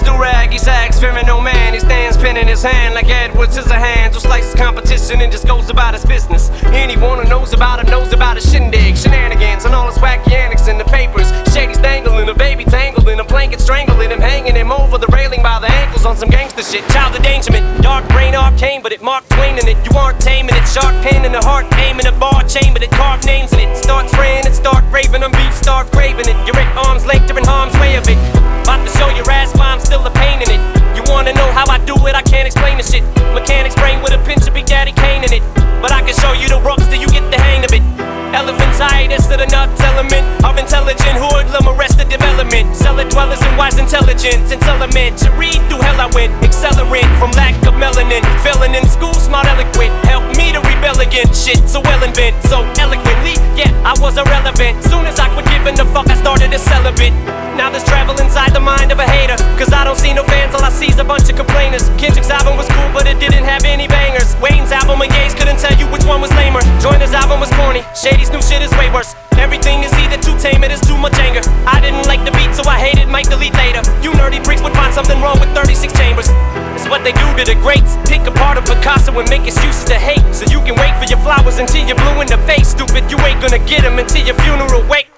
do-rag, he sags, fearing no man. He stands pen in his hand like Edward Scissorhands, who slices competition and just goes about his business. Anyone who knows about him knows about his shindig, shenanigans, and all his wacky antics in the papers. Shady's dangling, a baby tangled in a blanket, strangling him, hanging him over the railing by the ankles on some gangster shit. Child endangerment, dark brain arcane, but it Mark Twain in it. You aren't taming it, sharp pain in the heart, aim in a bar chamber that carved names in it. Start spraying it, start raving, I'm beef, start craving it. You're at arm's length, you're in harm's way of it. About to show your ass why I'm still a pain in it. You wanna know how I do it, I can't explain the shit. Mechanics brain with a pinch of Big Daddy Kane in it. But I can show you the ropes till you get the hang of it. Elephantitis to the nuts element of intelligent hoodlum, arrested development. Cellar dwellers and wise intelligence, and elementary through hell I went. Accelerant from lack of melanin. Failing in school, smart eloquent. Help me to rebel against shit so well invent. So eloquently, yeah, I was irrelevant. Soon as I quit giving the fuck, I started a celibate. Now there's travel inside the mind of a hater, cause I don't see no fans, all I see's a bunch of complainers. Kendrick's album was cool, but it didn't have any bangers. Wayne's album and Ye's couldn't tell you which one was lamer. Joyner's album was corny, Shady's new shit is way worse. Everything is either too tame, it is too much anger. I didn't like the beat, so I hated, might delete later. You nerdy freaks would find something wrong with 36 chambers. It's what they do to the greats, pick apart a Picasso and make excuses to hate. So you can wait for your flowers until you're blue in the face. Stupid, you ain't gonna get them until your funeral wake.